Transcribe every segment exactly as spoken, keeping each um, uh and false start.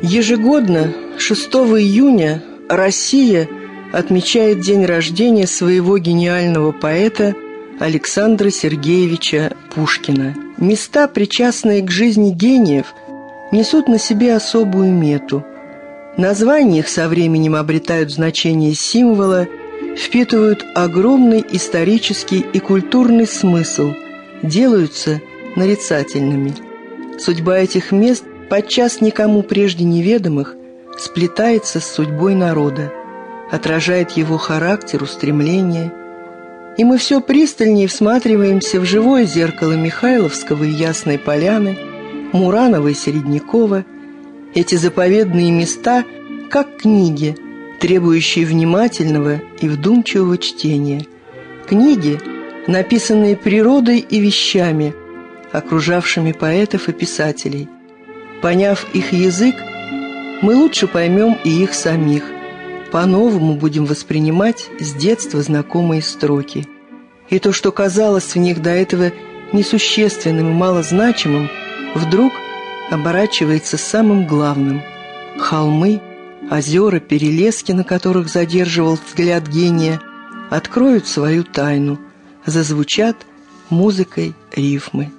Ежегодно шестого июня Россия отмечает день рождения своего гениального поэта Александра Сергеевича Пушкина. Места, причастные к жизни гениев, несут на себе особую мету. Названия их со временем обретают значение символа, впитывают огромный исторический и культурный смысл, делаются нарицательными. Судьба этих мест, подчас никому прежде неведомых, сплетается с судьбой народа, отражает его характер, устремления. И мы все пристальнее всматриваемся в живое зеркало Михайловского и Ясной Поляны, Муранова и Середнякова. Эти заповедные места, как книги, требующие внимательного и вдумчивого чтения. Книги, написанные природой и вещами, окружавшими поэтов и писателей. Поняв их язык, мы лучше поймем и их самих, по-новому будем воспринимать с детства знакомые строки. И то, что казалось в них до этого несущественным и малозначимым, вдруг оборачивается самым главным. Холмы, озера, перелески, на которых задерживал взгляд гения, откроют свою тайну, зазвучат музыкой рифмы.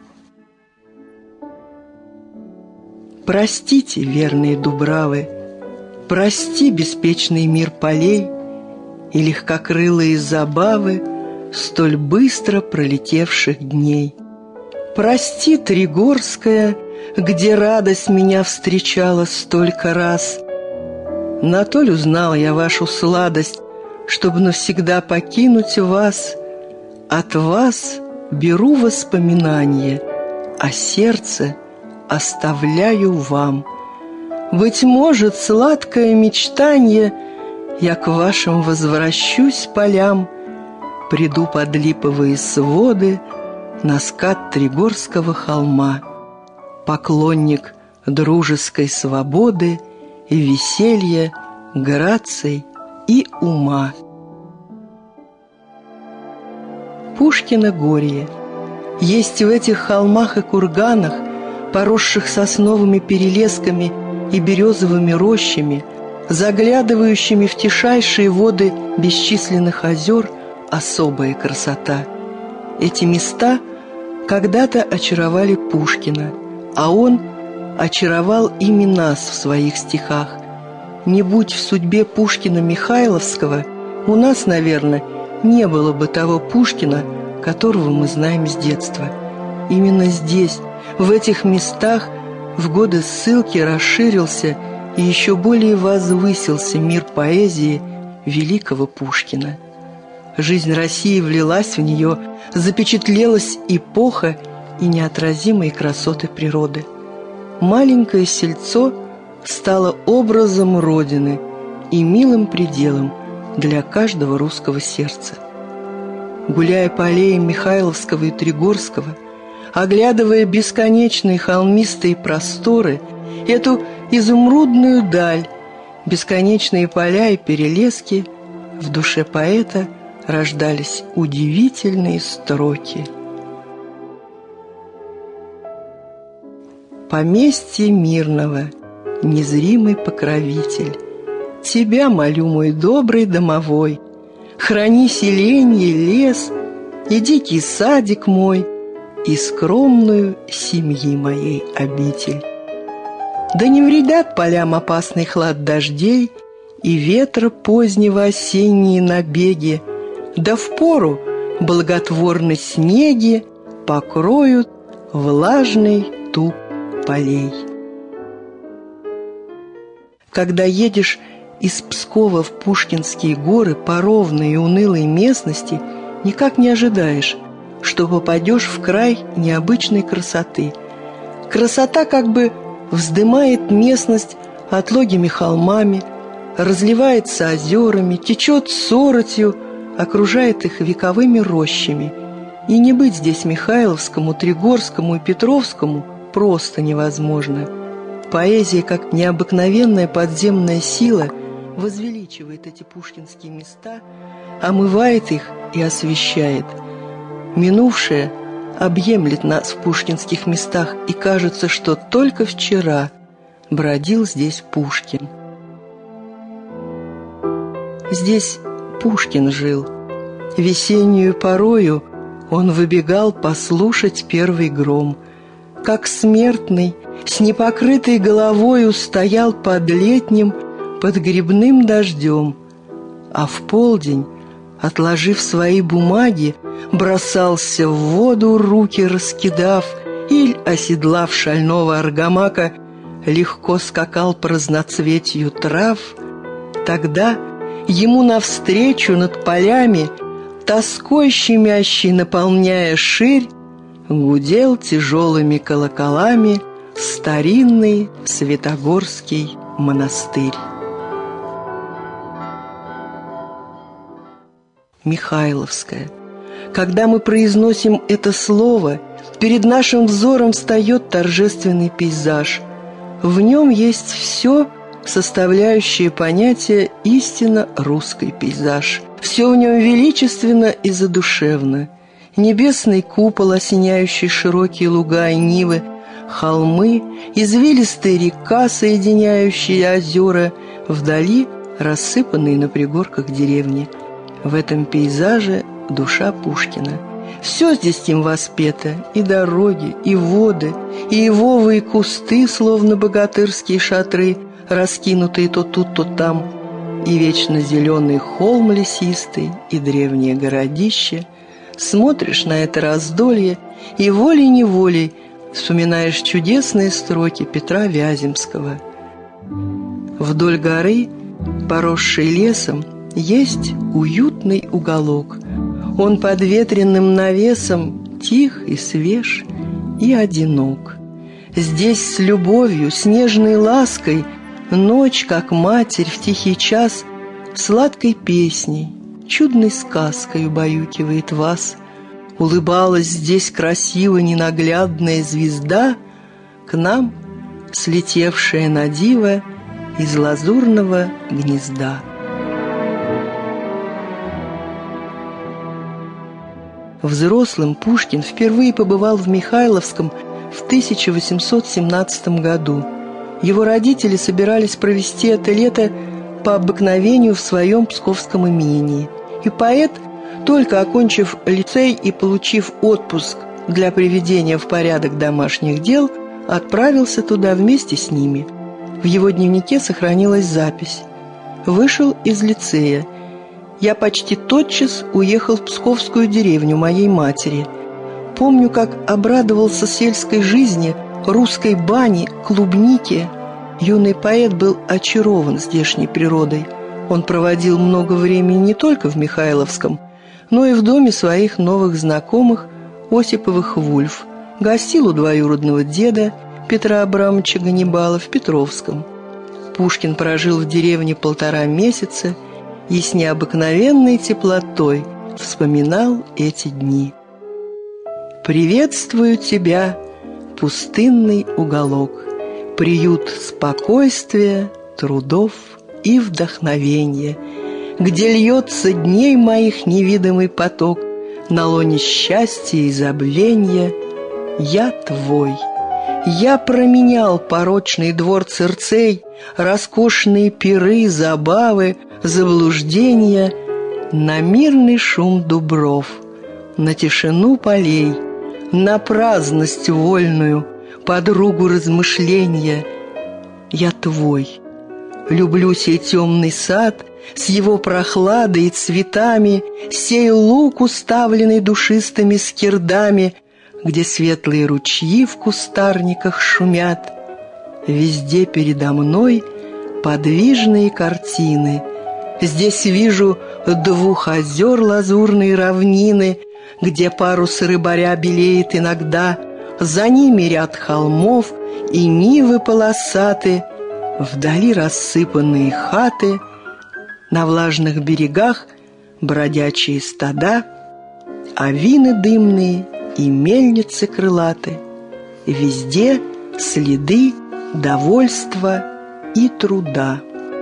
Простите, верные дубравы, прости беспечный мир полей и легкокрылые забавы столь быстро пролетевших дней. Прости, Тригорская, где радость меня встречала столько раз. На то ль узнал я вашу сладость, чтобы навсегда покинуть вас. От вас беру воспоминания, а сердце оставляю вам. Быть может, сладкое мечтанье, я к вашим возвращусь полям, приду под липовые своды на скат Тригорского холма, поклонник дружеской свободы и веселья, граций и ума. Пушкино Горье. Есть в этих холмах и курганах, поросших сосновыми перелесками и березовыми рощами, заглядывающими в тишайшие воды бесчисленных озер, особая красота. Эти места когда-то очаровали Пушкина, а он очаровал ими нас в своих стихах. Не будь в судьбе Пушкина Михайловского, у нас, наверное, не было бы того Пушкина, которого мы знаем с детства. Именно здесь, в этих местах, в годы ссылки расширился и еще более возвысился мир поэзии великого Пушкина. Жизнь России влилась в нее, запечатлелась эпоха и неотразимые красоты природы. Маленькое сельцо стало образом Родины и милым пределом для каждого русского сердца. Гуляя по аллеям Михайловского и Тригорского, оглядывая бесконечные холмистые просторы, эту изумрудную даль, бесконечные поля и перелески, в душе поэта рождались удивительные строки. Поместье Мирного, незримый покровитель, тебя молю, мой добрый домовой, храни селенье, лес и дикий садик мой, и скромную семьи моей обитель. Да не вредят полям опасный хлад дождей и ветра позднего осенние набеги, да впору благотворной снеги покроют влажный туп полей. Когда едешь из Пскова в Пушкинские горы по ровной и унылой местности, никак не ожидаешь, что попадешь в край необычной красоты. Красота как бы вздымает местность отлогими холмами, разливается озерами, течет соротью, окружает их вековыми рощами. И не быть здесь Михайловскому, Тригорскому и Петровскому просто невозможно. Поэзия, как необыкновенная подземная сила, возвеличивает эти пушкинские места, омывает их и освещает. Минувшее объемлет нас в пушкинских местах, и кажется, что только вчера бродил здесь Пушкин. Здесь Пушкин жил. Весеннюю порою он выбегал послушать первый гром. Как смертный, с непокрытой головою стоял под летним, под грибным дождем, а в полдень, отложив свои бумаги, бросался в воду, руки раскидав, или, оседлав шального аргамака, легко скакал по разноцветью трав. Тогда ему навстречу над полями, тоской щемящей наполняя ширь, гудел тяжелыми колоколами старинный Святогорский монастырь. Михайловская. Когда мы произносим это слово, перед нашим взором встает торжественный пейзаж. В нем есть все, составляющее понятие истинно русский пейзаж. Все в нем величественно и задушевно. Небесный купол, осеняющий широкие луга и нивы, холмы, извилистая река, соединяющая озера, вдали рассыпанные на пригорках деревни. В этом пейзаже душа Пушкина. Все здесь им воспето, и дороги, и воды, и ивовые кусты, словно богатырские шатры, раскинутые то тут, то там, и вечно зеленый холм лесистый, и древнее городище. Смотришь на это раздолье, и волей-неволей вспоминаешь чудесные строки Петра Вяземского. Вдоль горы, поросшей лесом, есть уютный уголок. Он под ветреным навесом тих и свеж и одинок. Здесь с любовью, с нежной лаской ночь, как матерь в тихий час, сладкой песней, чудной сказкой убаюкивает вас. Улыбалась здесь красиво ненаглядная звезда, к нам слетевшая на диво из лазурного гнезда. Взрослым Пушкин впервые побывал в Михайловском в тысяча восемьсот семнадцатом году. Его родители собирались провести это лето по обыкновению в своем псковском имении. И поэт, только окончив лицей и получив отпуск для приведения в порядок домашних дел, отправился туда вместе с ними. В его дневнике сохранилась запись: «Вышел из лицея. Я почти тотчас уехал в псковскую деревню моей матери. Помню, как обрадовался сельской жизни, русской бане, клубнике. Юный поэт был очарован здешней природой. Он проводил много времени не только в Михайловском, но и в доме своих новых знакомых Осиповых Вульф. Гостил у двоюродного деда Петра Абрамовича Ганнибала в Петровском. Пушкин прожил в деревне полтора месяца и с необыкновенной теплотой вспоминал эти дни. «Приветствую тебя, пустынный уголок, приют спокойствия, трудов и вдохновения, где льется дней моих невидимый поток, на лоне счастья и забвенья. Я твой. Я променял порочный двор Цирцей, роскошные пиры, забавы, заблуждения на мирный шум дубров, на тишину полей, на праздность вольную, подругу размышления. Я твой. Люблю сей темный сад с его прохладой и цветами, сей луг, уставленный душистыми скирдами, где светлые ручьи в кустарниках шумят. Везде передо мной подвижные картины. Здесь вижу двух озер лазурные равнины, где парус рыбаря белеет иногда, за ними ряд холмов и нивы полосаты, вдали рассыпанные хаты, на влажных берегах бродячие стада, авины дымные и мельницы крылаты. Везде следы довольства и труда.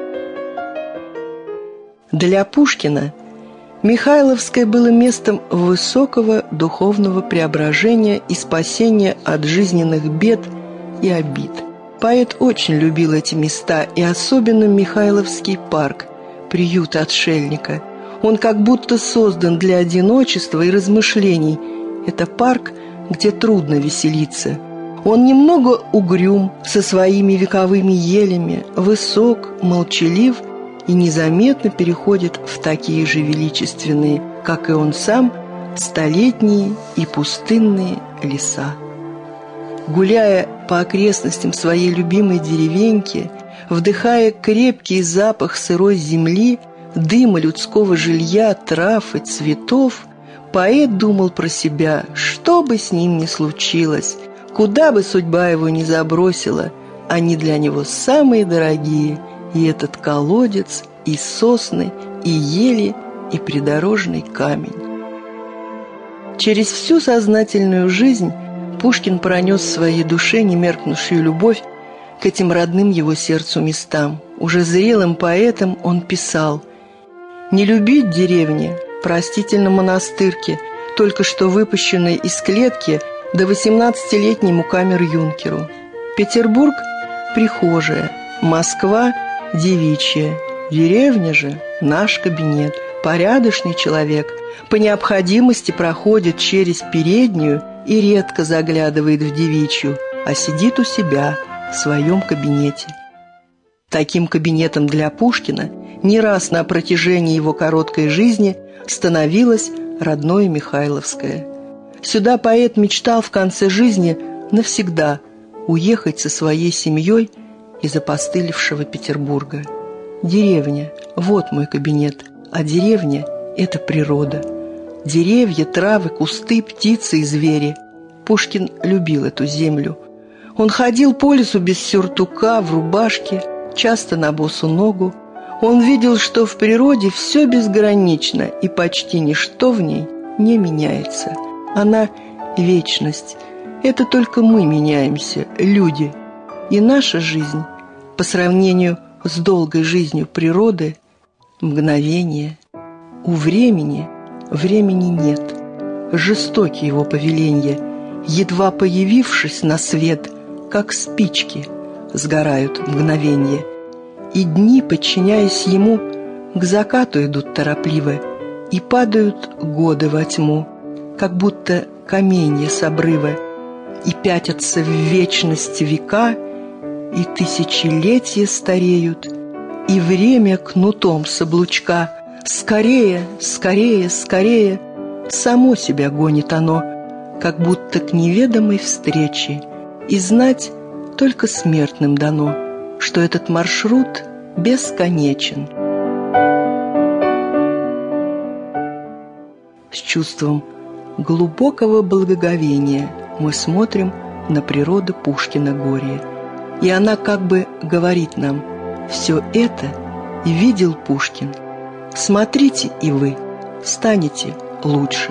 Для Пушкина Михайловское было местом высокого духовного преображения и спасения от жизненных бед и обид. Поэт очень любил эти места, и особенно Михайловский парк, приют отшельника. Он как будто создан для одиночества и размышлений. Это парк, где трудно веселиться. Он немного угрюм, со своими вековыми елями, высок, молчалив и незаметно переходит в такие же величественные, как и он сам, столетние и пустынные леса. Гуляя по окрестностям своей любимой деревеньки, вдыхая крепкий запах сырой земли, дыма людского жилья, трав и цветов, поэт думал про себя, что бы с ним ни случилось, куда бы судьба его ни забросила, они для него самые дорогие, и этот колодец, и сосны, и ели, и придорожный камень. Через всю сознательную жизнь Пушкин пронес в своей душе немеркнувшую любовь к этим родным его сердцу местам. Уже зрелым поэтом он писал: «Не любить деревни простительно монастырке, только что выпущенной из клетки до восемнадцатилетнему камер-юнкеру. Петербург – прихожая, Москва – девичья, деревня же – наш кабинет. Порядочный человек по необходимости проходит через переднюю и редко заглядывает в девичью, а сидит у себя в своем кабинете». Таким кабинетом для Пушкина не раз на протяжении его короткой жизни становилось родное Михайловское. Сюда поэт мечтал в конце жизни навсегда уехать со своей семьей из опостылевшего Петербурга. Деревня – вот мой кабинет, а деревня – это природа. Деревья, травы, кусты, птицы и звери. Пушкин любил эту землю. Он ходил по лесу без сюртука, в рубашке, часто на босу ногу. Он видел, что в природе все безгранично, и почти ничто в ней не меняется. Она – вечность. Это только мы меняемся, люди. И наша жизнь, по сравнению с долгой жизнью природы, мгновение. У времени времени нет. Жестоки его повеленья, едва появившись на свет, как спички, сгорают мгновенье. И дни, подчиняясь ему, к закату идут торопливо, и падают годы во тьму, как будто каменья с обрыва, и пятятся в вечность века, и тысячелетия стареют, и время кнутом с облучка скорее, скорее, скорее само себя гонит оно, как будто к неведомой встрече, и знать только смертным дано, что этот маршрут бесконечен. С чувством глубокого благоговения мы смотрим на природу Пушкина-Горье, и она как бы говорит нам: все это видел Пушкин. Смотрите и вы, станете лучше.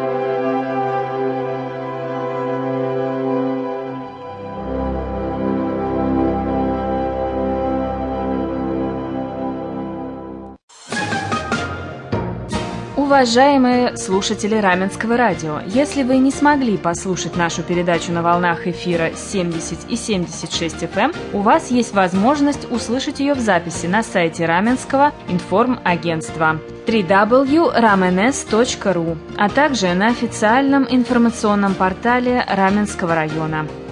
Уважаемые слушатели Раменского радио, если вы не смогли послушать нашу передачу на волнах эфира семьдесят и семьдесят шесть эф эм, у вас есть возможность услышать ее в записи на сайте Раменского информагентства дабл ю дабл ю дабл ю точка раменс точка ру, а также на официальном информационном портале Раменского района.